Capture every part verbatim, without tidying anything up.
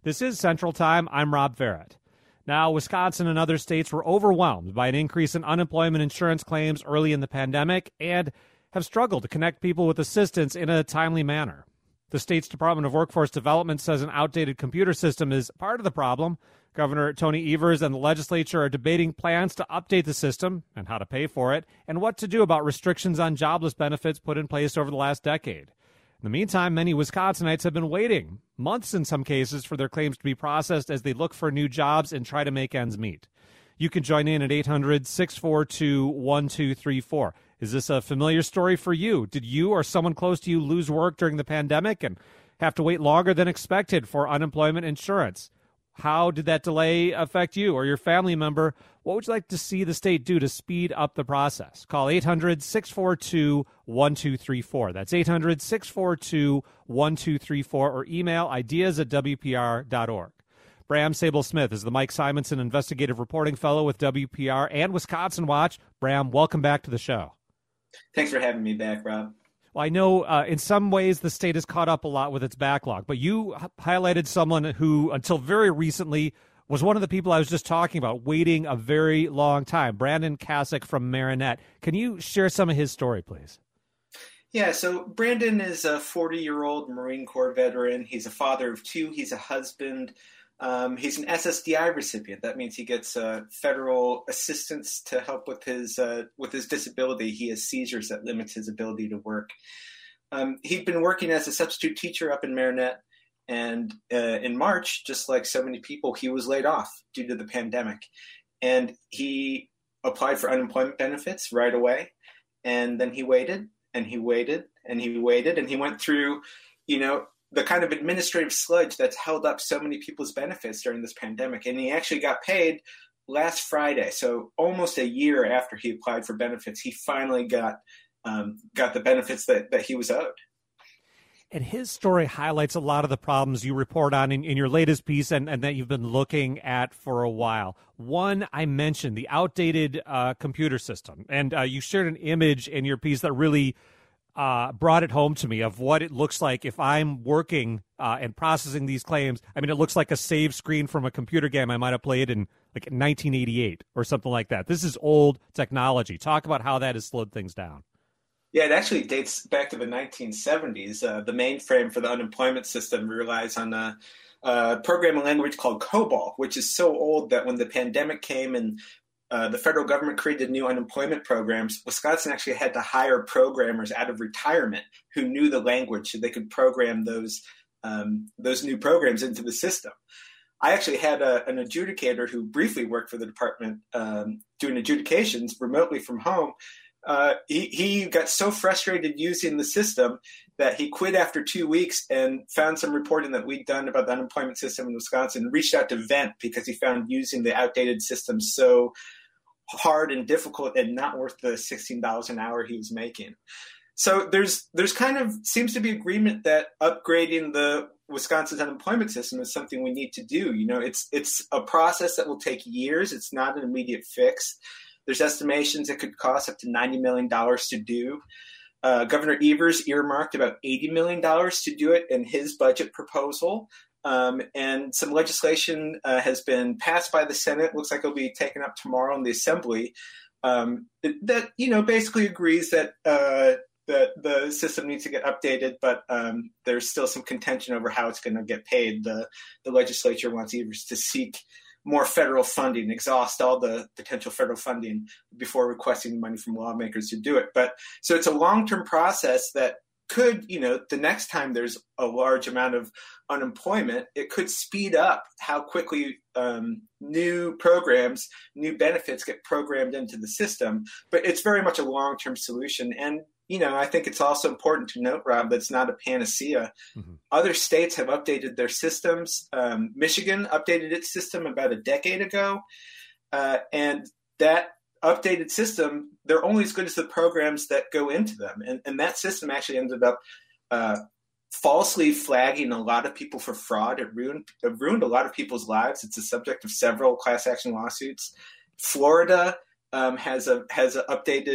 This is Central Time. I'm Rob Farrett. Now, Wisconsin and other states were overwhelmed by an increase in unemployment insurance claims early in the pandemic and have struggled to connect people with assistance in a timely manner. The state's Department of Workforce Development says an outdated computer system is part of the problem. Governor Tony Evers and the legislature are debating plans to update the system and how to pay for it, and what to do about restrictions on jobless benefits put in place over the last decade. In the meantime, many Wisconsinites have been waiting, months in some cases, for their claims to be processed as they look for new jobs and try to make ends meet. You can join in at eight hundred, six four two, one two three four. Is this a familiar story for you? Did you or someone close to you lose work during the pandemic and have to wait longer than expected for unemployment insurance? How did that delay affect you or your family member? What would you like to see the state do to speed up the process? Call eight hundred, six four two, one two three four. That's eight hundred, six four two, one two three four, or email ideas at w p r dot org. Bram Sable-Smith is the Mike Simonson Investigative Reporting Fellow with W P R and Wisconsin Watch. Bram, welcome back to the show. Thanks for having me back, Rob. Well, I know uh, in some ways the state has caught up a lot with its backlog, but you h- highlighted someone who, until very recently, was one of the people I was just talking about, waiting a very long time, Brandon Kasich from Marinette. Can you share some of his story, please? Yeah, so Brandon is a forty-year-old Marine Corps veteran. He's a father of two. He's a husband. Um, he's an S S D I recipient. That means he gets uh, federal assistance to help with his uh, with his disability. He has seizures that limit his ability to work. Um, he'd been working as a substitute teacher up in Marinette, and uh, in March, just like so many people, he was laid off due to the pandemic. And he applied for unemployment benefits right away, and then he waited, and he waited, and he waited, and he went through, you know, the kind of administrative sludge that's held up so many people's benefits during this pandemic. And he actually got paid last Friday. So almost a year after he applied for benefits, he finally got um, got the benefits that, that he was owed. And his story highlights a lot of the problems you report on in, in your latest piece and, and that you've been looking at for a while. One, I mentioned the outdated uh, computer system. And uh, you shared an image in your piece that really Uh, brought it home to me of what it looks like if I'm working uh, and processing these claims. I mean, it looks like a save screen from a computer game I might have played in like nineteen eighty-eight or something like that. This is old technology. Talk about how that has slowed things down. Yeah, it actually dates back to the nineteen seventies. Uh, the mainframe for the unemployment system relies on a, a programming language called COBOL, which is so old that when the pandemic came and Uh, the federal government created new unemployment programs, Wisconsin actually had to hire programmers out of retirement who knew the language so they could program those um, those new programs into the system. I actually had a, an adjudicator who briefly worked for the department um, doing adjudications remotely from home. Uh, he, he got so frustrated using the system that he quit after two weeks and found some reporting that we'd done about the unemployment system in Wisconsin, reached out to Vent because he found using the outdated system so hard and difficult and not worth the sixteen dollars an hour he was making. So there's there's kind of seems to be agreement that upgrading the Wisconsin's unemployment system is something we need to do. You know, it's it's a process that will take years. It's not an immediate fix. There's estimations it could cost up to ninety million dollars to do. Uh, Governor Evers earmarked about eighty million dollars to do it in his budget proposal. Um, and some legislation uh, has been passed by the Senate. Looks like it'll be taken up tomorrow in the Assembly. Um, that, you know, basically agrees that uh, that the system needs to get updated, but um, there's still some contention over how it's going to get paid. The, the legislature wants Evers to seek more federal funding, exhaust all the potential federal funding before requesting money from lawmakers to do it. But so it's a long-term process that could, you know, the next time there's a large amount of unemployment, it could speed up how quickly um, new programs, new benefits get programmed into the system. But it's very much a long-term solution. And, you know, I think it's also important to note, Rob, that it's not a panacea. Mm-hmm. Other states have updated their systems. Um, Michigan updated its system about a decade ago. Uh, and that updated system, they're only as good as the programs that go into them. And, and that system actually ended up uh, falsely flagging a lot of people for fraud. It ruined, it ruined a lot of people's lives. It's the subject of several class action lawsuits. Florida um, has a has an updated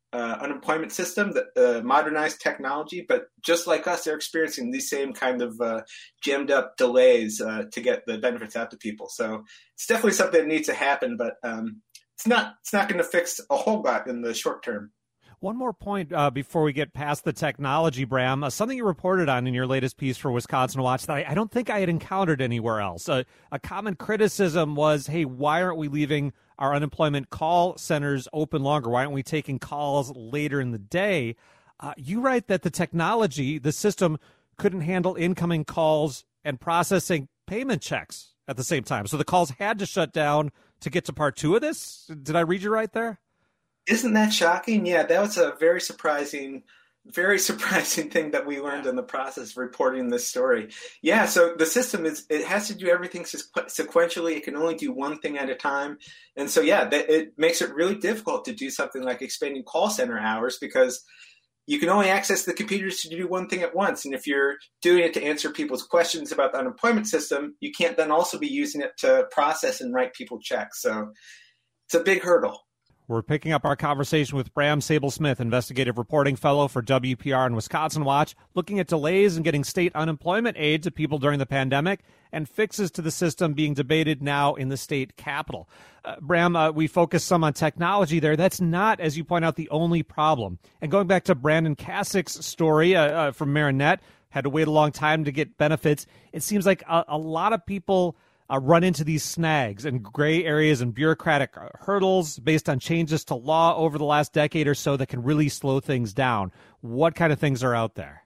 uh, unemployment system, the uh, modernized technology, but just like us, they're experiencing these same kind of uh, jammed up delays uh, to get the benefits out to people. So it's definitely something that needs to happen, but um, it's not it's not going to fix a whole lot in the short term. One more point uh, before we get past the technology, Bram. Uh, something you reported on in your latest piece for Wisconsin Watch that I, I don't think I had encountered anywhere else. Uh, a common criticism was, hey, why aren't we leaving our unemployment call centers open longer? Why aren't we taking calls later in the day? Uh, you write that the technology, the system, couldn't handle incoming calls and processing payment checks at the same time. So the calls had to shut down to get to part two of this? Did I read you right there? Isn't that shocking? Yeah, that was a very surprising, very surprising thing that we learned in the process of reporting this story. Yeah, so the system is, it has to do everything sequentially. It can only do one thing at a time. And so, yeah, that, it makes it really difficult to do something like expanding call center hours because you can only access the computers to do one thing at once. And if you're doing it to answer people's questions about the unemployment system, you can't then also be using it to process and write people checks. So it's a big hurdle. We're picking up our conversation with Bram Sabel-Smith, investigative reporting fellow for W P R and Wisconsin Watch, looking at delays in getting state unemployment aid to people during the pandemic and fixes to the system being debated now in the state capitol. Uh, Bram, uh, we focus some on technology there. That's not, as you point out, the only problem. And going back to Brandon Kasic's story uh, uh, from Marinette, had to wait a long time to get benefits. It seems like a, a lot of people Uh, run into these snags and gray areas and bureaucratic hurdles based on changes to law over the last decade or so that can really slow things down. What kind of things are out there?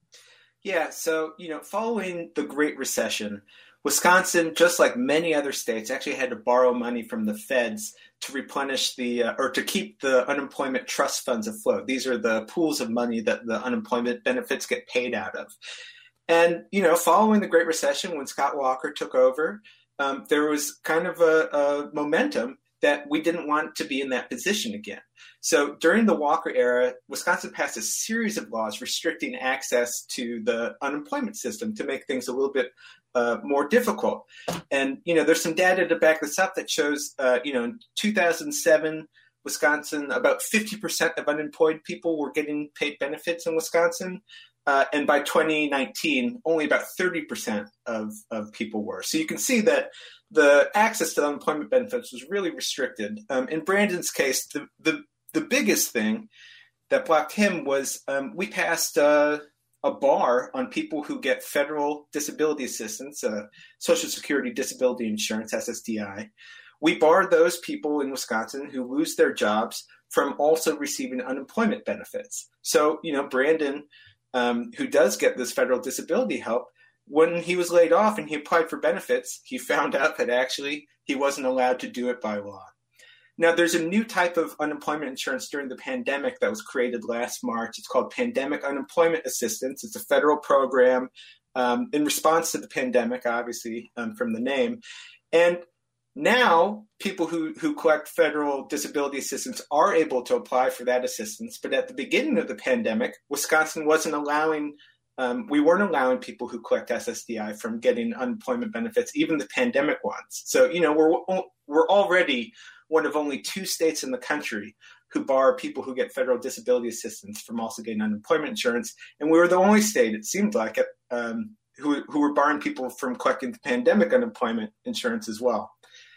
Yeah, so, you know, following the Great Recession, Wisconsin, just like many other states, actually had to borrow money from the feds to replenish the, uh, or to keep the unemployment trust funds afloat. These are the pools of money that the unemployment benefits get paid out of. And, you know, following the Great Recession, when Scott Walker took over, um, there was kind of a, a momentum that we didn't want to be in that position again. So during the Walker era, Wisconsin passed a series of laws restricting access to the unemployment system to make things a little bit uh, more difficult. And, you know, there's some data to back this up that shows, uh, you know, in two thousand seven, Wisconsin, about fifty percent of unemployed people were getting paid benefits in Wisconsin. Uh, and by twenty nineteen, only about thirty percent of, of people were. So you can see that the access to unemployment benefits was really restricted. Um, in Brandon's case, the, the, the biggest thing that blocked him was um, we passed uh, a bar on people who get federal disability assistance, uh, Social Security Disability Insurance, S S D I. We barred those people in Wisconsin who lose their jobs from also receiving unemployment benefits. So, you know, Brandon, Um, who does get this federal disability help, when he was laid off and he applied for benefits, he found out that actually he wasn't allowed to do it by law. Now, there's a new type of unemployment insurance during the pandemic that was created last March. It's called Pandemic Unemployment Assistance. It's a federal program um, in response to the pandemic, obviously, um, from the name. And now, people who, who collect federal disability assistance are able to apply for that assistance. But at the beginning of the pandemic, Wisconsin wasn't allowing, um, we weren't allowing people who collect S S D I from getting unemployment benefits, even the pandemic ones. So, you know, we're, we're already one of only two states in the country who bar people who get federal disability assistance from also getting unemployment insurance. And we were the only state, it seemed like, it, um, who, who were barring people from collecting the pandemic unemployment insurance as well.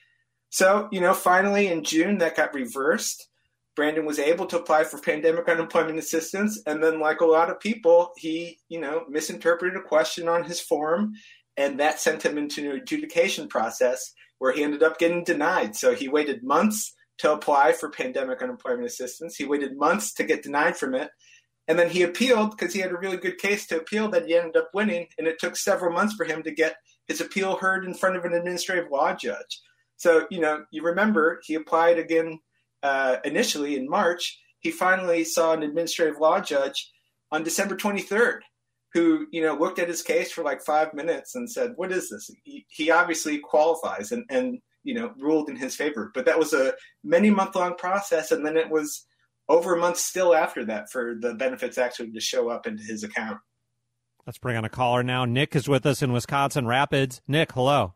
So, you know, finally in June, that got reversed. Brandon was able to apply for pandemic unemployment assistance. And then, like a lot of people, he, you know, misinterpreted a question on his form. And that sent him into an adjudication process where he ended up getting denied. So he waited months to apply for pandemic unemployment assistance. He waited months to get denied from it. And then he appealed because he had a really good case to appeal that he ended up winning. And it took several months for him to get his appeal heard in front of an administrative law judge. So, you know, you remember he applied again uh, initially in March. He finally saw an administrative law judge on December twenty-third who, you know, looked at his case for like five minutes and said, what is this? He, he obviously qualifies and, and, you know, ruled in his favor. But that was a many month long process. And then it was over a month still after that for the benefits actually to show up into his account. Let's bring on a caller now. Nick is with us in Wisconsin Rapids. Nick, hello.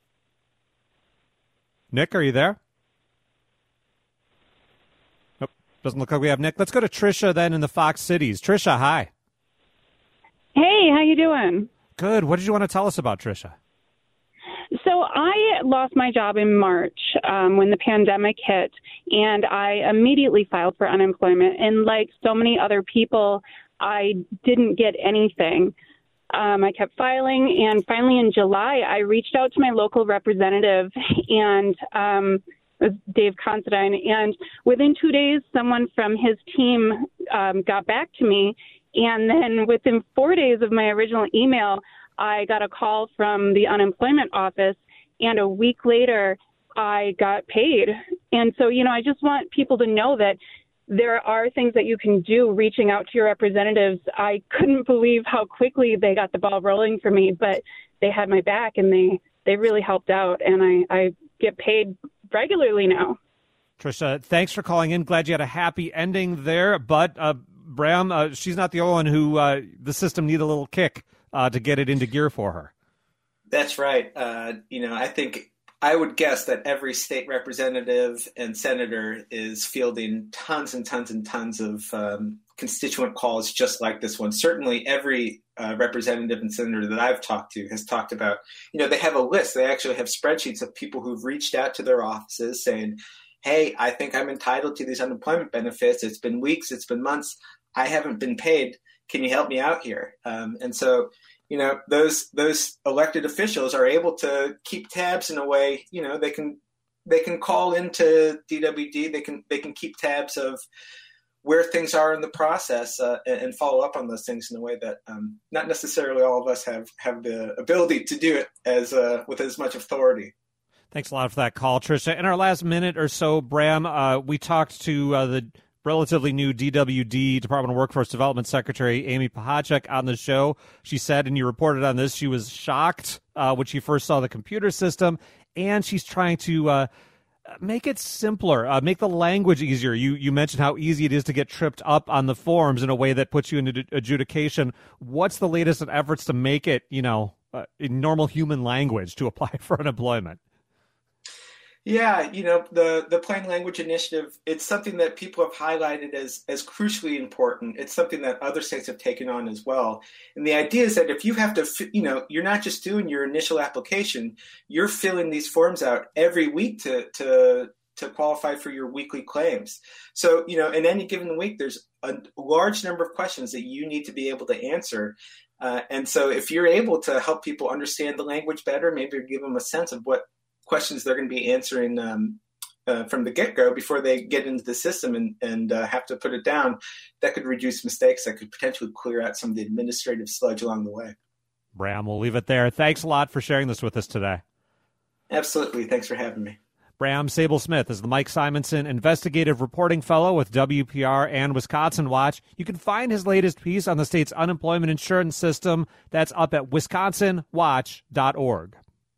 Nick, are you there? Oh, Doesn't look like we have Nick. Let's go to Trisha then in the Fox Cities. Trisha, hi. Hey, how you doing? Good. What did you want to tell us about, Trisha? So I lost my job in March um, when the pandemic hit, and I immediately filed for unemployment. And like so many other people, I didn't get anything. Um, I kept filing, and finally in July, I reached out to my local representative, and um, it was Dave Considine, and within two days, someone from his team um, got back to me, and then within four days of my original email, I got a call from the unemployment office, and a week later, I got paid. And so, you know, I just want people to know that there are things that you can do reaching out to your representatives. I couldn't believe how quickly they got the ball rolling for me, but they had my back, and they, they really helped out, and I, I get paid regularly now. Trisha, thanks for calling in. Glad you had a happy ending there. But, uh, Bram, uh, she's not the only one who uh, the system needed a little kick Uh, to get it into gear for her. That's right. Uh, you know, I think I would guess that every state representative and senator is fielding tons and tons and tons of um, constituent calls just like this one. Certainly every uh, representative and senator that I've talked to has talked about, you know, they have a list. They actually have spreadsheets of people who've reached out to their offices saying, hey, I think I'm entitled to these unemployment benefits. It's been weeks. It's been months. I haven't been paid. Can you help me out here? Um, and so, you know, those those elected officials are able to keep tabs in a way. You know, they can they can call into D W D. They can they can keep tabs of where things are in the process uh, and, and follow up on those things in a way that um, not necessarily all of us have have the ability to do it as uh, with as much authority. Thanks a lot for that call, Trisha. In our last minute or so, Bram, uh, we talked to uh, the relatively new D W D, Department of Workforce Development Secretary Amy Pachacek on the show. She said, and you reported on this, she was shocked uh, when she first saw the computer system, and she's trying to uh, make it simpler, uh, make the language easier. You you mentioned how easy it is to get tripped up on the forms in a way that puts you into adjudication. What's the latest in efforts to make it, you know, uh, in normal human language to apply for unemployment? Yeah, you know, the, the Plain Language Initiative, it's something that people have highlighted as, as crucially important. It's something that other states have taken on as well. And the idea is that if you have to, you know, you're not just doing your initial application, you're filling these forms out every week to, to, to qualify for your weekly claims. So, you know, in any given week, there's a large number of questions that you need to be able to answer. Uh, and so if you're able to help people understand the language better, maybe give them a sense of what questions they're going to be answering um, uh, from the get-go before they get into the system and, and uh, have to put it down, that could reduce mistakes, that could potentially clear out some of the administrative sludge along the way. Bram, we'll leave it there. Thanks a lot for sharing this with us today. Absolutely. Thanks for having me. Bram Sable-Smith is the Mike Simonson Investigative Reporting Fellow with W P R and Wisconsin Watch. You can find his latest piece on the state's unemployment insurance system. That's up at wisconsin watch dot org.